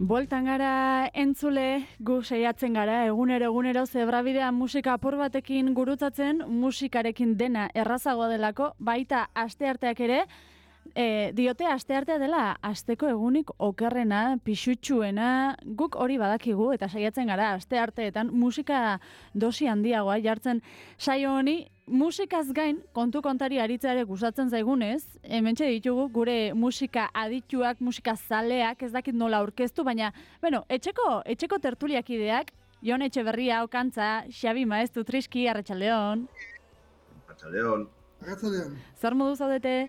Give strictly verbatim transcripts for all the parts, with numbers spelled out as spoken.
Bueltan gara entzule, gu saiatzen gara, egunero egunero zebrabidean musika apur batekin gurutzatzen, musikarekin dena errazagoa delako, baita astearteak ere, e, diote asteartea dela asteko egunik okerrena, pixutsuena, guk hori badakigu eta saiatzen gara astearteetan musika dosi handiagoa jartzen saio honi. Musikaz gain, kontu kontari aritzeare gustatzen zaigunez, hementxe ditugu gure musika adituak, musika zaleak, ez dakit nola aurkeztu, baina, bueno, etxeko, etxeko tertuliak ideak, Jon Etxeberria, Okantza, Xabi Maeztu, Triski, Arratsaldeon. Arratsaldeon. Arratsaldeon. Zer modu zaudete?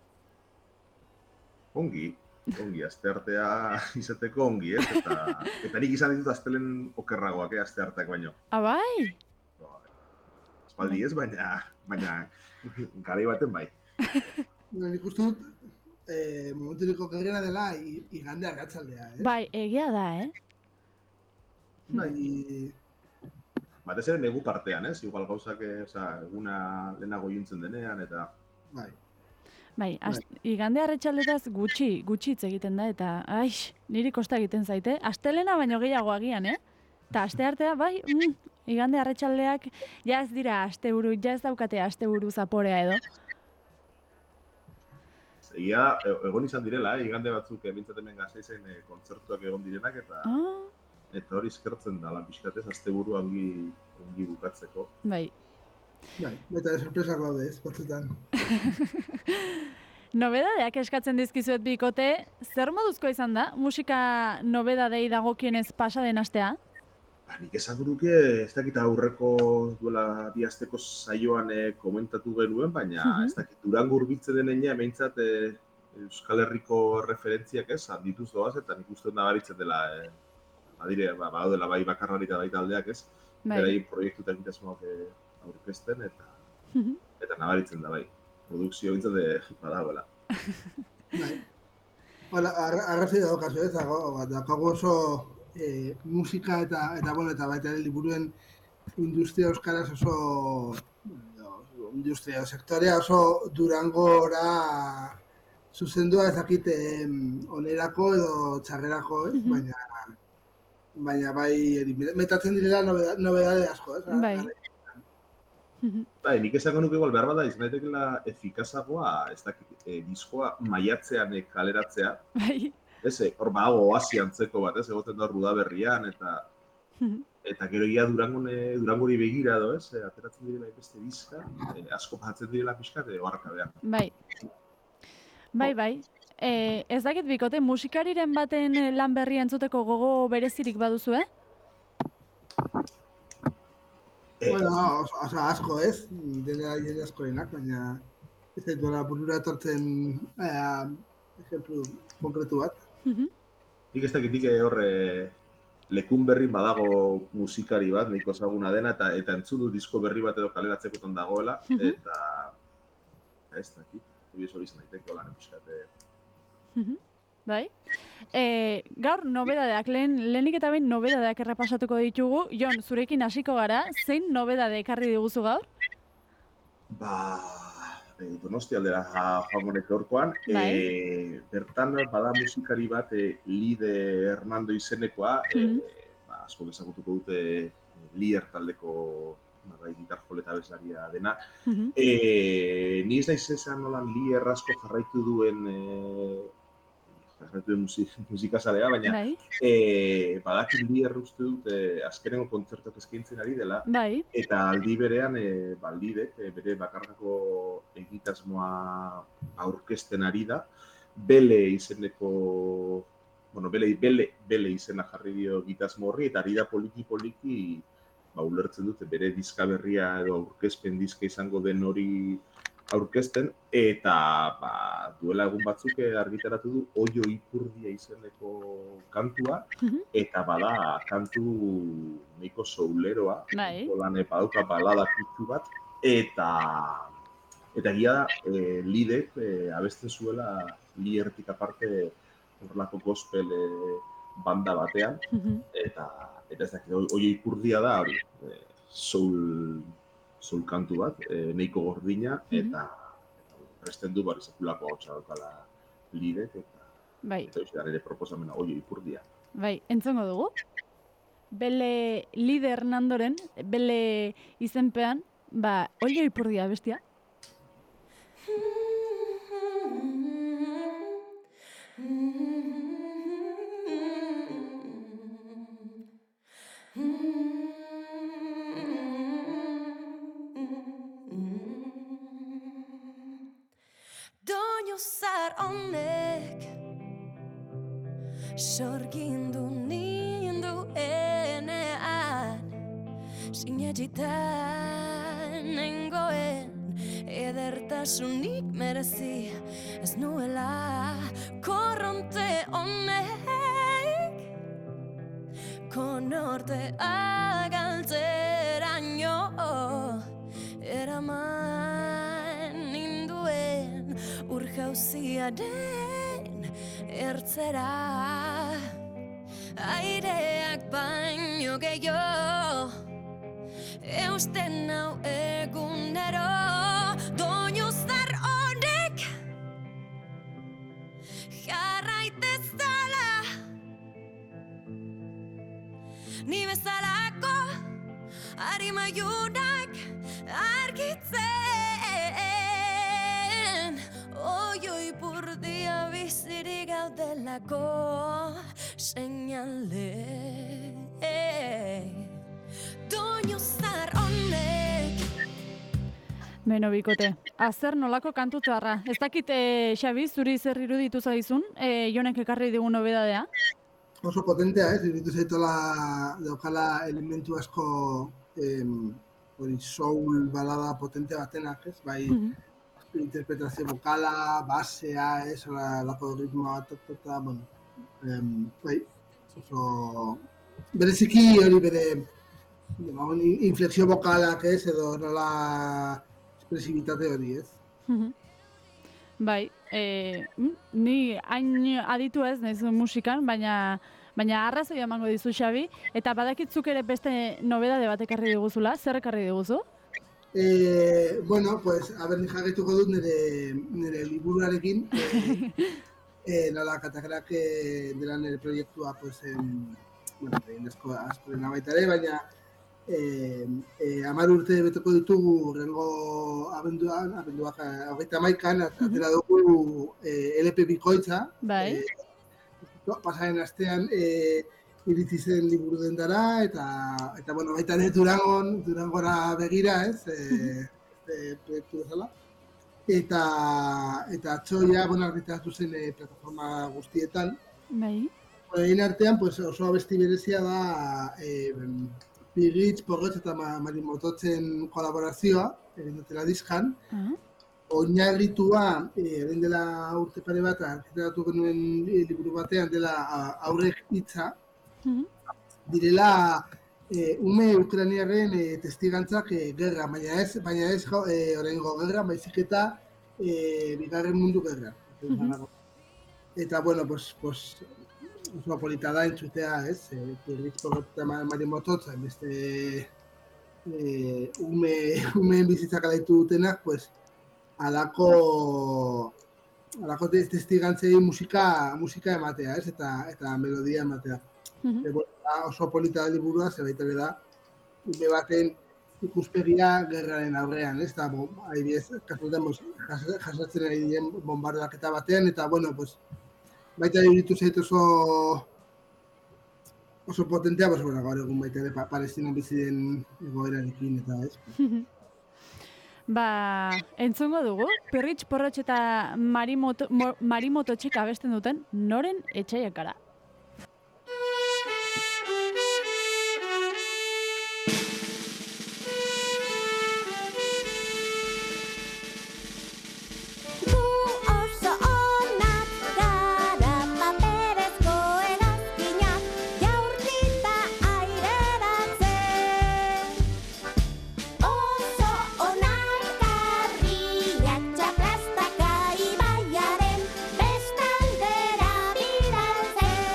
Ongi, ongi, asteartea izateko ongi, ez? Eta, eta nik izan ditut astelen okerragoak, eh, astearteak baino. Abai? Espaldi ez, baina, baina garai baten bai. Nik uste dut, eh, momenturiko okerrena dela igande arratsaldea, eh? Bai, egia da, eh? Bai, Batez ere negu partean, ez? Igual gauzak, oza, eguna lehenago juntzen denean, eta... bai. Bai, ast, igande arratsaldetaz gutxi, gutxi hitz egiten da, eta, aix, niri kosta egiten zaite. Astelena baino gehiago agian, eh? Eta asteartea, bai, mm, igande arratsaldeak ja ez dira asteburu, ja ez daukate asteburu zaporea edo. Egia, egon izan direla, eh? Igande batzuk bintzat hemen Gasteizen eh, kontzertuak egon direnak, eta Ah. eta hori eskertzen da, lan pixkatez, asteburu ongi, ongi bukatzeko. Bai. Bai, eta sorpresak daude, ez, batzutan. Nobedadeak eskatzen dizkizuet bikote, zer moduzko izan da? Musika nobedadei dagokienez pasa den astea? Ba, nik esango nuke, ez dakit aurreko duela bi asteko saioan eh, komentatu genuen, baina Mhm. ez dakit Durango hurbiltzen denean, behintzat eh, Euskal Herriko referentziak ez, handituz doaz, eta nik uste dut nabaritzen dela, eh, badire, ba, badaudela bai bakarrari eta bai taldeak ez, Bai. beraien proiektu eta egitasmoak eh, aurkezten, eta Mhm. eta nabaritzen da bai. Produkzio bintzat de badagoela. Bai. Hala, arra- arrazoi daukazu, ez, dago, bat, daukagu oso eh, musika eta, eta, bueno, eta baita ere liburuen industria euskaraz oso, bueno, industria, sektorea oso Durangora zuzendua ez dakit em, onerako edo txarrerako, ez, Mhm. baina baina bai eri, metatzen direla nobeda- nobedade asko, ez? Bai. Mhm. Bai, nik esango nuke igual behar bada izan daitekeela efikazagoa, ez dakit, eh, diskoa maiatzean eh, kaleratzea, Bai. ez, eh, hor badago oasi antzeko bat, ez, egoten da hor Udaberrian, eta Mhm. eta gero ia Durangon, eh, Durangori begira edo, ez, eh, ateratzen direla beste diska, eh, asko batzen direla pixkat, eh, oharkabean. Bai. Bai, bai. E, ez dakit bikote, musikariren baten eh, lan berria entzuteko gogo berezirik baduzu, eh? Eh, Bueno, oso, oso asko ez, dela jende askorenak, baina ez dut duela burura etortzen eh, ejemplu konkretu bat. Mhm. Nik ez dakit nik eh, hor eh, lekun berri badago musikari bat, nahiko ezaguna dena, eta eta entzun du disko berri bat edo kaleratzekotan dagoela, Mhm. eta ez dakit, hori hori izan daiteke lan pixkat. eh, Mhm. Bai. E, gaur nobedadeak, lehen, lehenik eta behin nobedadeak errepasatuko ditugu. Jon, zurekin hasiko gara, zein nobedade ekarri diguzu gaur? Ba, eh, Donostia aldera joango neke horkoan, Bai. eh, bertan bada musikari bat, eh, Lide Hernando izenekoa, eh, Mhm. ba, asko ezagutuko dute eh, Lier taldeko ba, bai, gitar jole eta abeslaria dena. Mhm. Eh, ni ez naiz esan nolan Lier asko jarraitu duen eh, jarraitu duen musik, musikazalea, baina Bai. eh, badakit Lier uste dut eh, azkenengo kontzertuak eskaintzen ari dela, Bai. eta aldi berean, e, baldidek, e, bere bakarrako egitasmoa aurkezten ari da. Bele izeneko, bueno, Bele, Bele, Bele izena jarri dio egitasmo horri, eta ari da poliki-poliki, ba, ulertzen dute bere diska berria edo aurkezpen diska izango den hori aurkezten, eta ba, duela egun batzuk argitaratu du Oio Ipurdia izeneko kantua, Mhm. eta bada kantu nahiko souleroa, Bai. lan badauka balada kutsu bat, eta eta egia da, e, Lidek e, abesten zuela Liertik aparte horrelako gospel e, banda batean, Mhm. eta eta ez dakit, Oio Ipurdia da hori, e, soul, soul kantu bat, e, nahiko gordina, Mhm. eta presten du bari sekulako hotxa daukala Lidek, eta Bai. eta euskal ere proposamena Oio Ipurdia. Bai, entzongo dugu. Bele lider Nandoren, bele izenpean, ba, Oilo Ipurdia bestia. Doinu zar honek sorgindu nindu enean sinetxitan nengoen edertasunik merezi ez nuela korronte honek konortea galtzeraino eraman ninduen urjauziaren ertzera aireak baino gehiago eusten nau egunero doinu zar honek jarraitezala ni bezalako harimaiunak argitzen Oilo Ipurdia bizirik gaudelako seinale doinu zar honek. Beno, bikote, azer nolako kantu txarra. Ez dakit, e, Xabi, zuri zer iruditu zaizun, e, Jonek ekarri digun nobedadea? Oso potentea, ez? Iruditu zaitola daukala elementu asko em, hori soul balada potente batenak, ez? Bai, mm-hmm. interpretazio vokala, basea, ez? Hora, lako ritmoa bat, eta, bueno, em, bai, oso bereziki hori bere inflexio vokalak, ez? Edo nola espresibitate hori, ez? Mm-hmm. Bai, e, ni hain aditu ez naiz musikan, baina baina arrazoi emango dizu Xabi, eta badakitzuk ere beste nobedade bat ekarri diguzula, zer ekarri diguzu? Eh, bueno, pues, a ver, ni jarraituko dut nire, nire liburuarekin, eh, eh, nola katakrak dela nire proiektua, pues, en, bueno, egin asko, asko dena baita ere, baina eh, eh, hamar urte beteko ditugu rengo abenduan, abenduak hogeita hamaikan, atera dugu eh, L P bikoitza. Bai. Eh, pasaren astean eh, iritsi zen liburu dendara, eta, eta bueno, baita ere Durangon, Durangora begira, ez, eh, eh, proiektu bezala. Eta, eta atzoia, bueno, argitaratu zen eh, plataforma guztietan. Bai. Egin artean, pues, oso abesti berezia da eh, Pirritx, Porrotx eta Marimototzen kolaborazioa, egin dutela diskan. Uh-huh. Oinarritua, egin eh, dela urte pare bat, argitaratu genuen eh, liburu batean dela aurrek hitza. Uh-huh. Direla eh, ume ukrainiarren eh, testigantzak eh, gerra, baina ez, baina ez eh, oraingo gerra, baizik eta eh, bigarren mundu gerra. Uh-huh. Eta, bueno, pues, pues, oso polita da entzutea, ez? Eh, Pirritx, Porrotx eta Marimototzen, beste eh, ume, umeen bizitzak alaitu dutenak, pues, alako, alako testigantzei musika, musika ematea, ez? Eta, eta melodia ematea. Uh-huh. E, bueno, oso polita da liburua, zerbait ere da, ume baten ikuspegia gerraren aurrean, ez? Eta, bo, adibidez, kasuetan jasatzen ari diren bombardaketa batean, eta, bueno, pues, baita iruditu zait oso oso potentea, pues, bueno, gaur egun baita ere Palestinan bizi den egoerarekin, eta ez. Ba, entzungo dugu, Pirritx, Porrotx eta Marimoto, Marimototxek abesten duten noren etxaiakara. Plastaka ibaiaren bestaldera bidaltzen.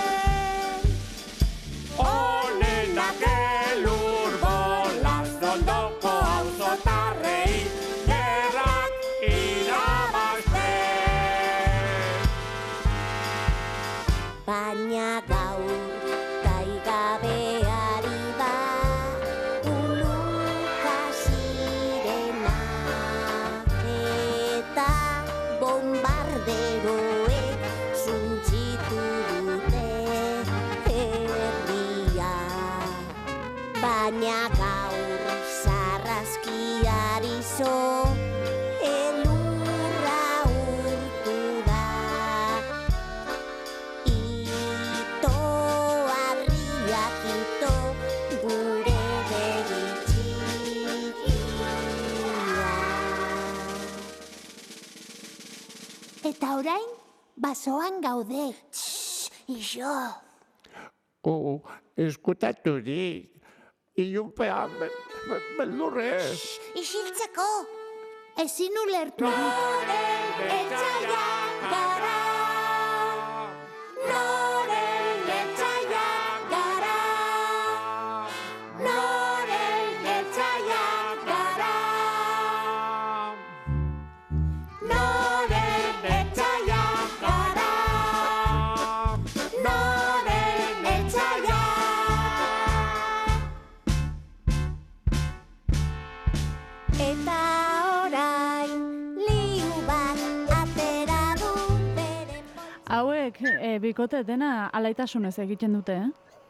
baso elurra urtu da. Ito harriak ito gure begi txikia. Eta orain basoan gaude. Txss, iso. Oh, eskutaturik. Ilunpean, beldurrez. Isiltzeko, ezin ulertu. Noren etxaiak gara. Noren etxaiak gara. Noren etxaiak gara. Noren etxaiak gara. Noren etxaiak. Eta orain liu bat atera du bere. Hauek, e, bikote dena alaitasunez egiten dute, eh?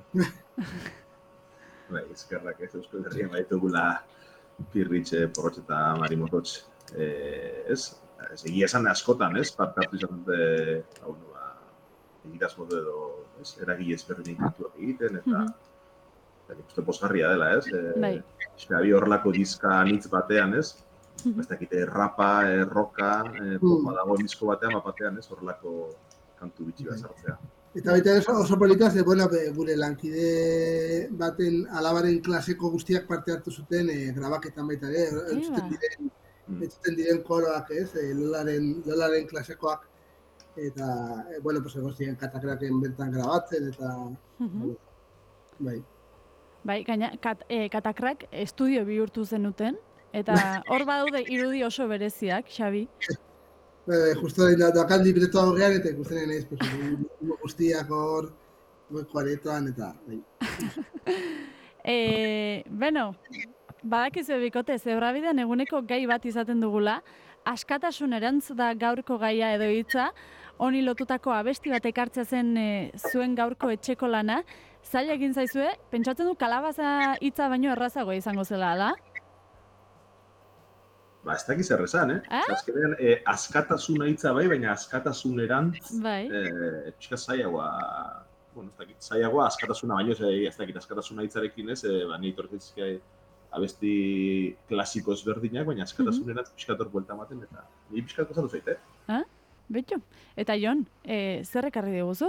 Bai, eskerrak ez Euskal Herrian baitugula Pirritxe, Porrotx eta Marimototx. Eh, ez, ez egia esan askotan, ez, parte hartu izan dute, hau, no, ba, egitasmo edo, ez, eragile ezberdinak kulturak egiten, eta eta nik uste pozgarria dela, ez? E, Bai. Eskabi horrelako dizka anitz batean, ez? Ez dakite rapa, eh, roka, eh, popa dagoen disko batean, bat batean, ez? Horrelako kantu bitxi bat sartzea. Eta baita oso, oso polita, ze, bueno, be, gure lankide baten alabaren klaseko guztiak parte hartu zuten e, grabaketan baita ere, entzuten diren, entzuten diren koroak, ez, e, lolaren, lolaren klasekoak, eta, e, bueno, pues, egon ziren katakraken bertan grabatzen, eta, bueno, bai. Bai, gaina, kat, e, katakrak estudio bihurtu zenuten, eta hor badaude irudi oso bereziak, Xabi. Bai, justo da, dakan libretoa horrean, eta ikusten nahiz, pues, guztiak hor, goiko aretoan, eta, bai. E, beno, badakizu bikote, zebrabidean eguneko gai bat izaten dugula, askatasunerantz da gaurko gaia edo hitza, honi lotutako abesti bat ekartzea zen e, zuen gaurko etxeko lana, zaila egin zaizue, pentsatzen du kalabaza hitza baino errazagoa izango zela, da? Ba, ez dakiz errezan, eh? Ah? Azkenean, eh, askatasuna hitza bai, baina askatasunerantz, Bai. eh, pixka zailagoa, bueno, ez dakit, zailagoa askatasuna baino, ez, ez dakit, askatasuna hitzarekin ez, eh, ba, nire tortizkia abesti klasiko ezberdinak, baina askatasunerantz pixka tor buelta ematen, eta nire pixka kozatu zait, eh? Ah? Betxo. Eta Jon, e, zer ekarri diguzu?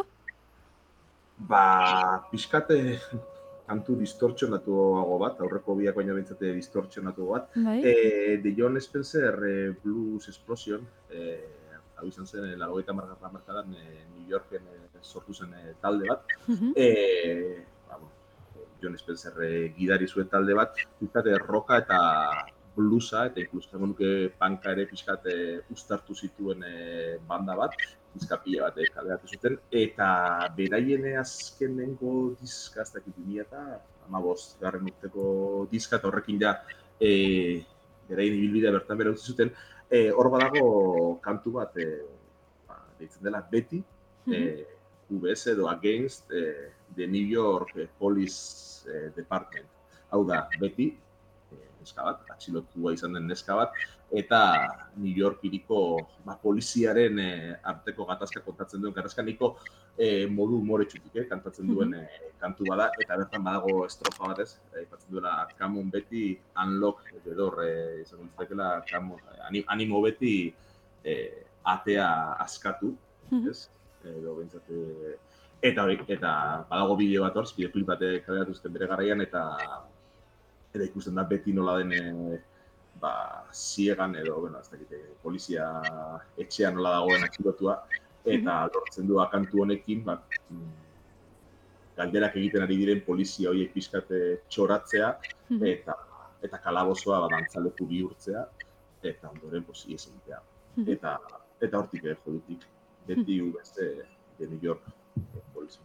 Ba, pixkate kantu distortzionatuago bat, aurreko biak baina bintzate distortzionatu bat. Bai. E, de Jon Spencer e, Blues Explosion, e, hau izan zen, laurogeita hamargarren hamarkadan e, New Yorken e, sortu zen e, talde bat. Mhm. E, ba, bueno, Jon Spencer e, gidari zuen talde bat, pixkate roka eta bluesa, eta inkluso zango nuke panka ere pixkat e, uztartu zituen e, banda bat, diska pila bat e, kaleratu zuten, eta beraien azkenengo diska, ez dakit bi mila eta hamabost garren urteko diska, eta horrekin ja e, beraien ibilbidea bertan bera utzi zuten, e, hor badago kantu bat, e, ba, deitzen dela Betty, e, U B S edo Against e, the New York Police e, Department. Hau da, Betty, neska bat, atxilotua izan den neska bat, eta New York hiriko ba, poliziaren e, arteko gatazka kontatzen duen, gatazkaniko e, modu umoretsutik eh, kantatzen duen e, kantu bada, eta bertan badago estrofa bat ez, aipatzen duela Come on Betty, unlock the door, e, izan dutzetekela, animo Betty e, atea askatu, ez? Edo bentsate, eta, eta badago bideo bat hor, bideoklip bat kaleratu zuten bere garaian, eta eta ikusten da beti nola den e, ba, ziegan edo, bueno, ez dakite, polizia etxean nola dagoen atxilotua, eta lortzen du kantu honekin, ba, galderak egiten ari diren polizia horiek pixkate txoratzea, eta, eta kalabozoa ba, dantzaleku bihurtzea, eta ondoren pues, ies egitea. Eta, eta hortik eh, jodutik, beti U B S de New York polizia.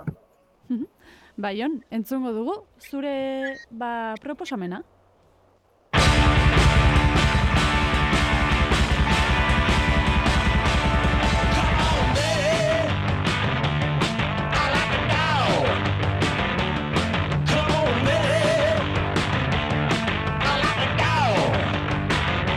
Ba, Jon, entzungo dugu, zure ba, proposamena? Come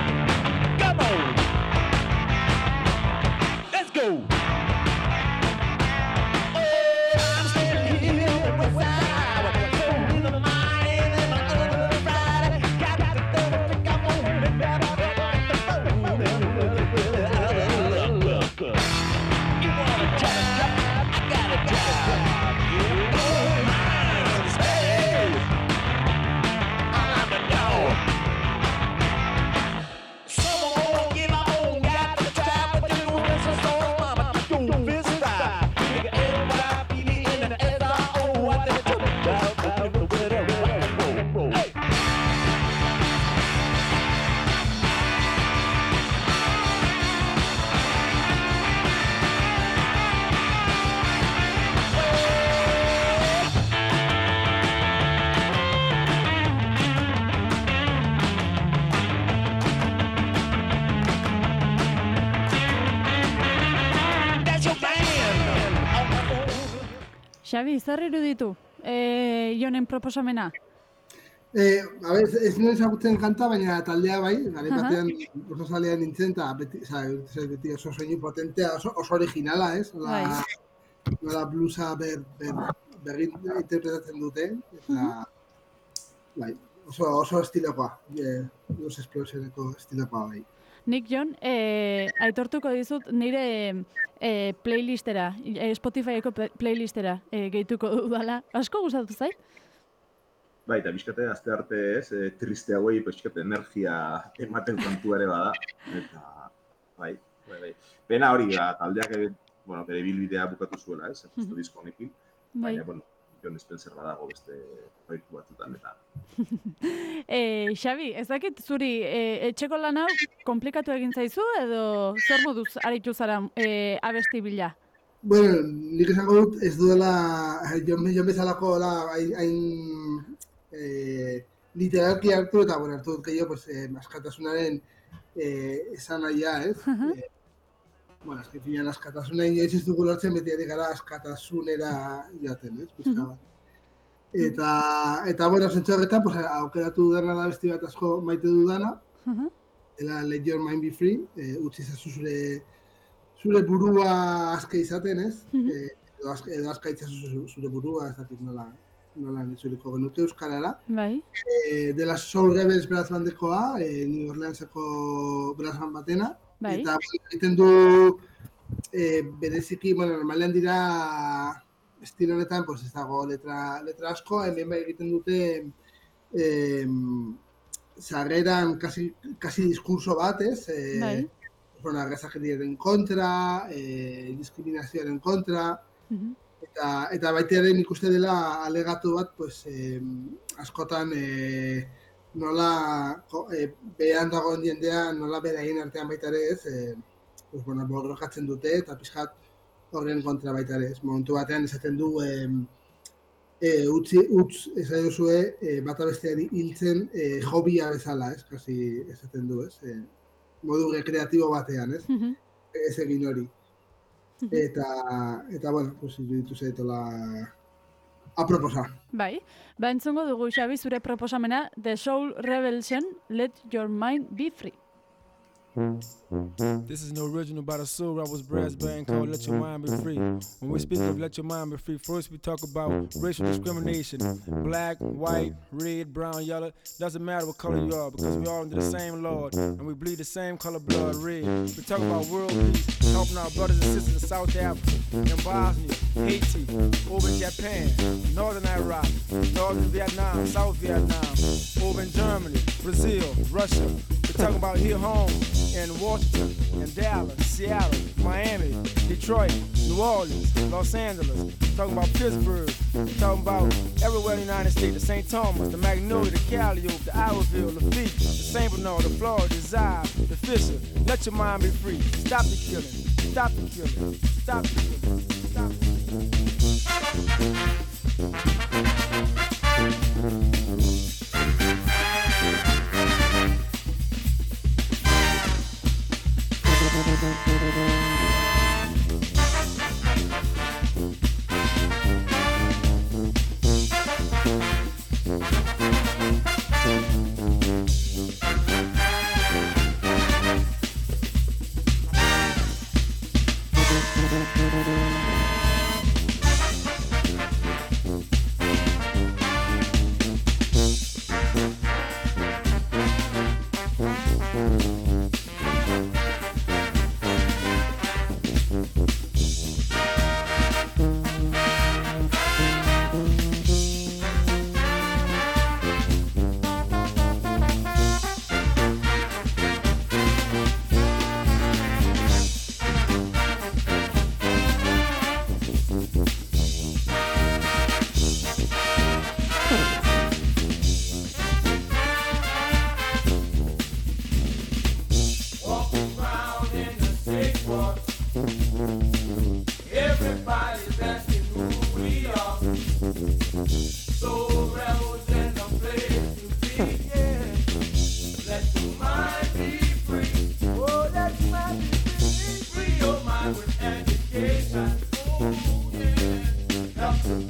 Xabi, zer iruditu e, Jonen proposamena? Eh, a ber, ez nuen ezagutzen kanta, baina taldea bai, garen batean oso zalean nintzen, eta beti, beti oso soinu potentea, oso, oso originala, ez? Nola, nola bluesa ber, ber, berri interpretatzen dute, eta bai, oso, oso estilokoa, e, Blues Explosioneko estilokoa bai. Nik, Jon, e, aitortuko dizut nire e, playlistera, e, Spotifyko playlistera e, gehituko dudala. Asko gustatu zait? Bai, eta bizkate azte arte ez, e, triste hauei, bizkate energia ematen kontu ere bada. Eta, bai, bai, bai. Pena hori da, taldeak bueno, bere bilbidea bukatu zuela, ez, justu disko honekin. Baina, bueno, Jon Spencer badago beste proiektu batzutan eta. e, Xabi, ez dakit zuri e, etxeko lan hau komplikatu egin zaizu edo zer moduz aritu zara e, abesti bila? Bueno, nik esango dut ez duela, jon, jon bezalako hain e, literalki hartu eta bueno, hartu dut gehiago pues, e, askatasunaren e, esan nahia, ez? Uh-huh. e, Bueno, azken finean askatasunen ez ez dugu lortzen beti ere gara askatasunera joaten, ez? Pizka bat. Eta, eta bueno, zentzu horretan, pues, aukeratu dudana da besti bat asko maite dudana. Uh-huh. Ela Let Your Mind Be Free, e, utzi zazu zure, zure burua aske izaten, ez? Uh-huh. e, edo, aska, edo aska itzazu zure burua, ez dakit nola, nola nitzuliko genuke euskarara. Bai. E, de la Soul Rebels brass bandekoa, e, New Orleanseko brass band batena. Bai. Eta egiten du e, bereziki, bueno, normalean dira estilo honetan, pues ez dago letra, letra asko, hemen bai egiten dute e, sarreran kasi, kasi diskurso bat, ez? E, bai. Bueno, agazakeriaren kontra, e, diskriminazioaren kontra, uh-huh. eta, eta baita ere nik uste dela alegatu bat, pues, e, askotan e, nola e, behan dagoen jendea, nola beraien artean baita ere ez, e, pues, bueno, borrokatzen dute eta pixkat horren kontra baita ere ez. Momentu batean esaten du, e, e, utzi, utz esaten duzue, e, bata besteari hiltzen e, hobia bezala, ez, kasi esaten du, ez, e, modu rekreatibo batean, ez, uh-huh. ez egin hori. Uh-huh. Eta, eta, bueno, pues, iruditu zaitola aproposa. Bai, ba entzungo dugu Xabi zure proposamena The Soul Rebelsen, Let Your Mind Be Free. This is an original by the Soul Rebels brass band called Let Your Mind Be Free. When we speak of Let Your Mind Be Free, first we talk about racial discrimination. Black, white, red, brown, yellow, doesn't matter what color you are because we all under the same Lord and we bleed the same color blood, red. We talk about world peace, helping our brothers and sisters in South Africa, in Bosnia, Haiti, over in Japan, Northern Iraq, Northern Vietnam, South Vietnam, over in Germany, Brazil, Russia. We're talking about here home in Washington, in Dallas, Seattle, Miami, Detroit, New Orleans, Los Angeles. We're talking about Pittsburgh. We're talking about everywhere in the United States, the Saint Thomas, the Magnolia, the Calliope, the Iberville, the Lafitte, the Saint Bernard, the Florida, the Zive, the Fisher. Let your mind be free. Stop the killing. Stop the killing. Stop the killing. Stop the killing. Free your mind with education. Oh, yeah. Help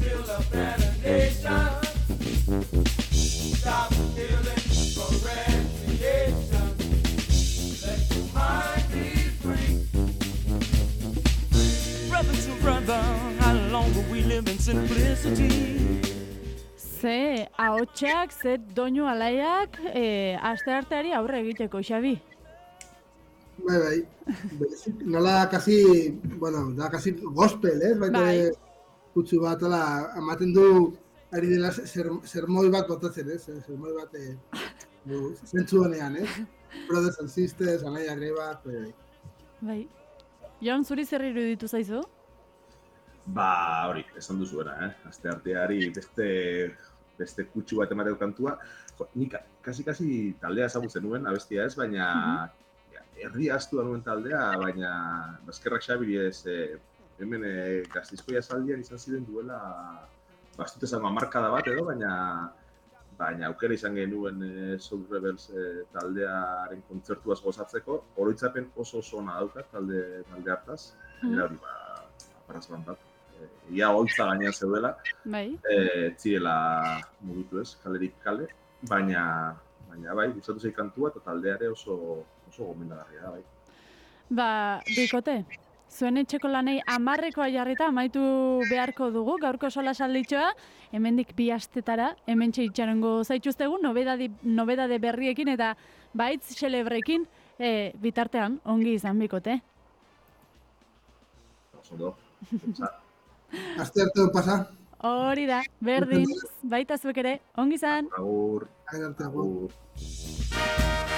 simplicity. Ze ahotsak, ze doinu alaiak, e, aste arteari aurre egiteko, Xabi. Bai, bai. Berezik, nola kasi, bueno, da kasi gospel, ez? Baita Bai. kutsu bat, ala, ematen du ari dela zer, sermoi bat botatzen, ez? Sermoi bat e, du, zentzu honean, ez? Brothers and sisters, anaia greba, bai. Bai. Jon, zuri zer iruditu zaizu? Ba, hori, esan duzuena, eh? Aste arteari beste beste kutsu bat emateko kantua. Jo, nik kasi-kasi taldea ezagutzen nuen, abestia ez, baina herria astu da nuen taldea, baina Eskerrak Xabiri ez, eh, hemen eh, Gasteizko Jazaldian izan ziren duela, bastut esan hamarkada bat edo, baina baina aukera izan genuen eh, Soul Rebels eh, taldearen kontzertuaz gozatzeko, oroitzapen oso oso ona daukat talde, talde hartaz, gainera hori ba, aparazban bat. Ia holtza gainean zeudela, Bai. eh, etzirela mugitu ez, kalerik kale, baina, baina bai, gustatu zei kantua eta taldeare oso, oso gomendagarria da, bai. Ba, bikote, zuen etxeko lanei amarrekoa jarrita amaitu beharko dugu, gaurko sola salditxoa, hemendik bi astetara, hemen itxarongo zaituztegu, nobedade, nobedade berriekin eta baitz celebrekin, e, bitartean, ongi izan bikote. Oso do, Aste arte pasa. Hori da, berdin, baita zuek ere, ongi izan. agur, Hain arte, agur. agur.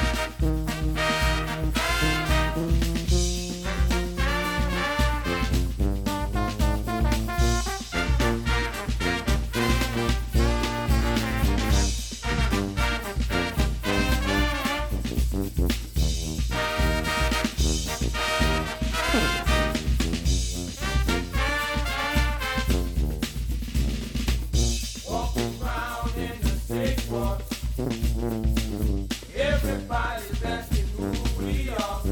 Everybody's asking who we are.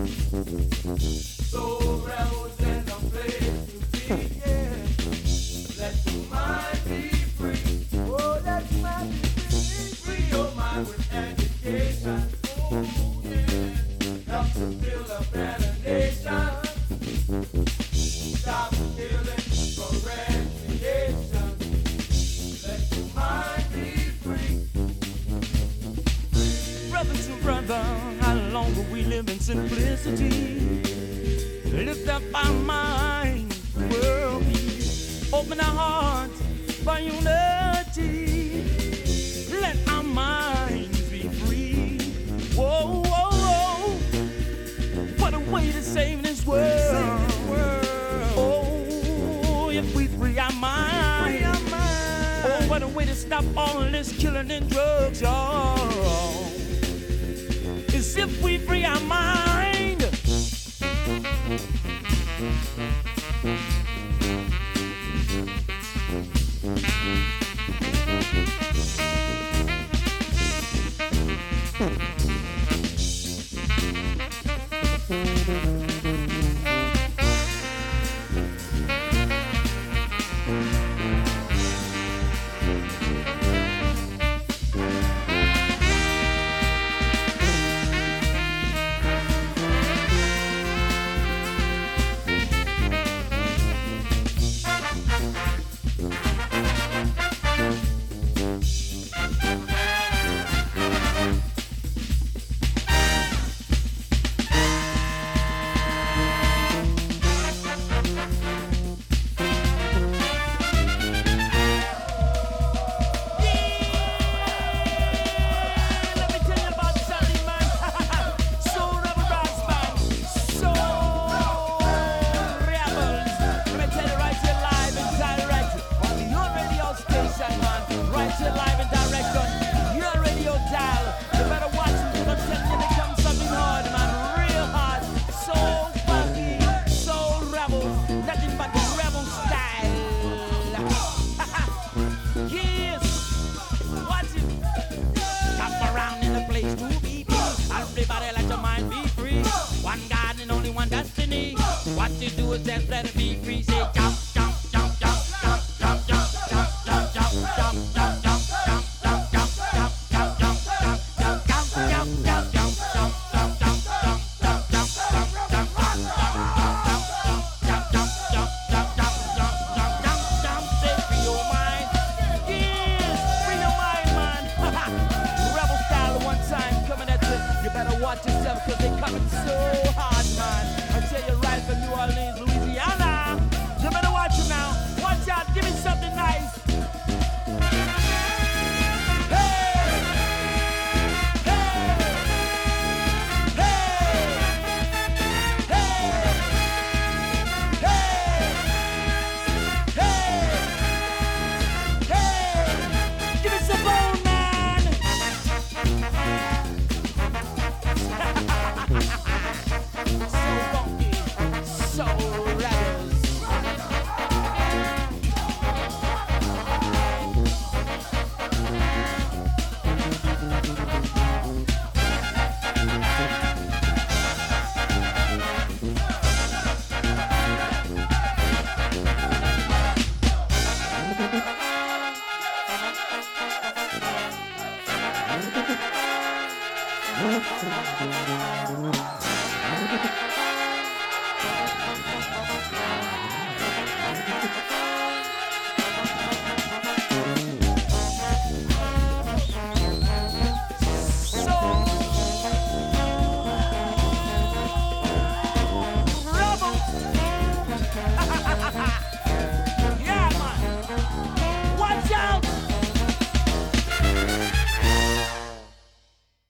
So rebels in the place to be, yeah. Let your mind be free. Oh, let your mind be free. Free your mind with education. Oh, yeah. Help to build a better nation. Stop killing for recreation. Let your mind be free. Brother to brother, how long will we live in simplicity? Lift up our minds, world peace. Open our hearts for unity. Let our minds be free. Whoa, whoa, whoa. What a way to save this world. Oh, if we free our minds. Oh, what a way to stop all this killing and drugs, y'all. Is if we free our mind. because they coming so hard, man. I tell you right from New Orleans, Louisiana. You better watch it now. Watch out, give me something nice.